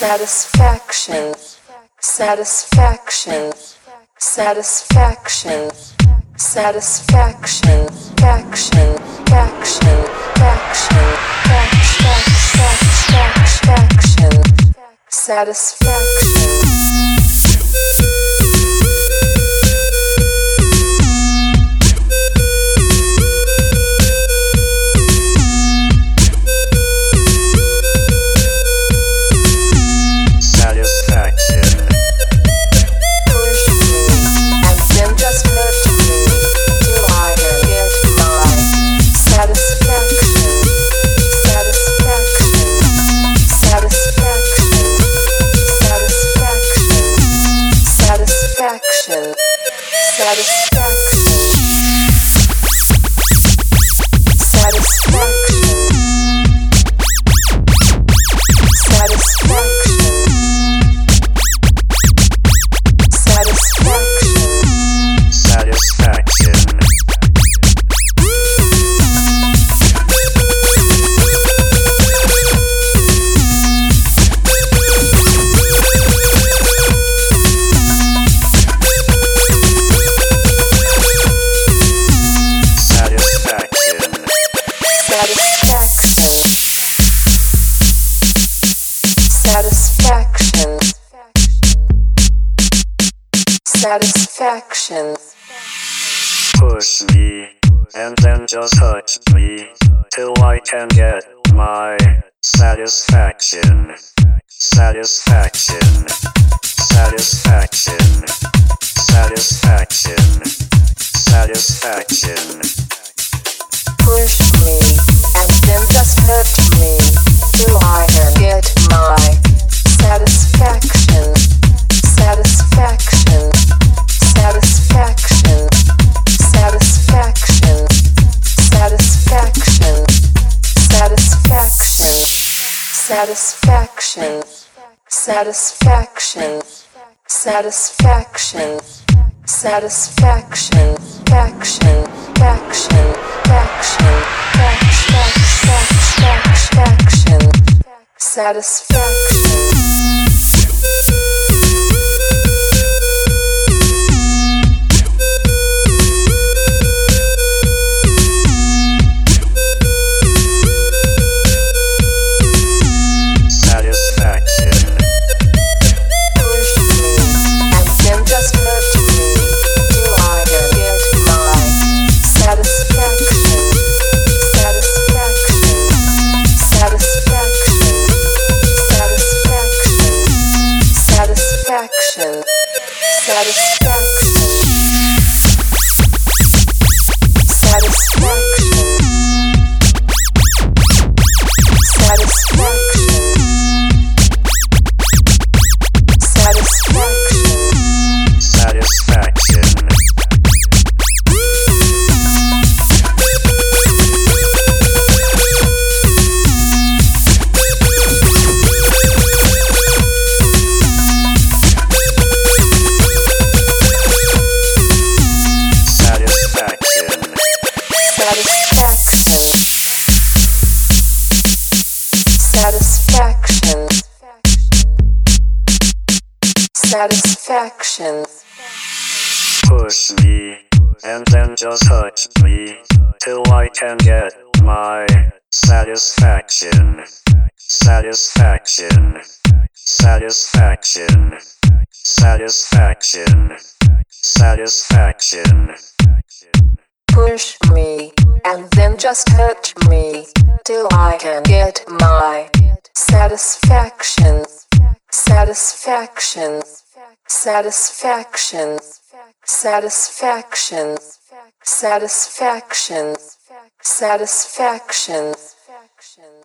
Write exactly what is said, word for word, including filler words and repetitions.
satisfaction, satisfaction, satisfaction, satisfaction, faction, faction, faction, faction, satisfaction. Satisfaction, satisfaction, satisfaction. Push me, and then just touch me, till I can get my satisfaction, satisfaction, satisfaction, satisfaction, satisfaction. Push me, and then just hurt me, till I can get my satisfaction, satisfaction, satisfaction, satisfaction, satisfaction, satisfaction, satisfaction, satisfaction, satisfaction, satisfaction, faction, faction, faction, faction, faction, satisfaction. Satisfaction, satisfaction, satisfaction. Push me, and then just touch me, till I can get my satisfaction, satisfaction, satisfaction, satisfaction, satisfaction. Push me, and then just hurt me, till I can get my satisfaction, satisfaction, satisfaction, satisfaction, satisfaction, satisfaction.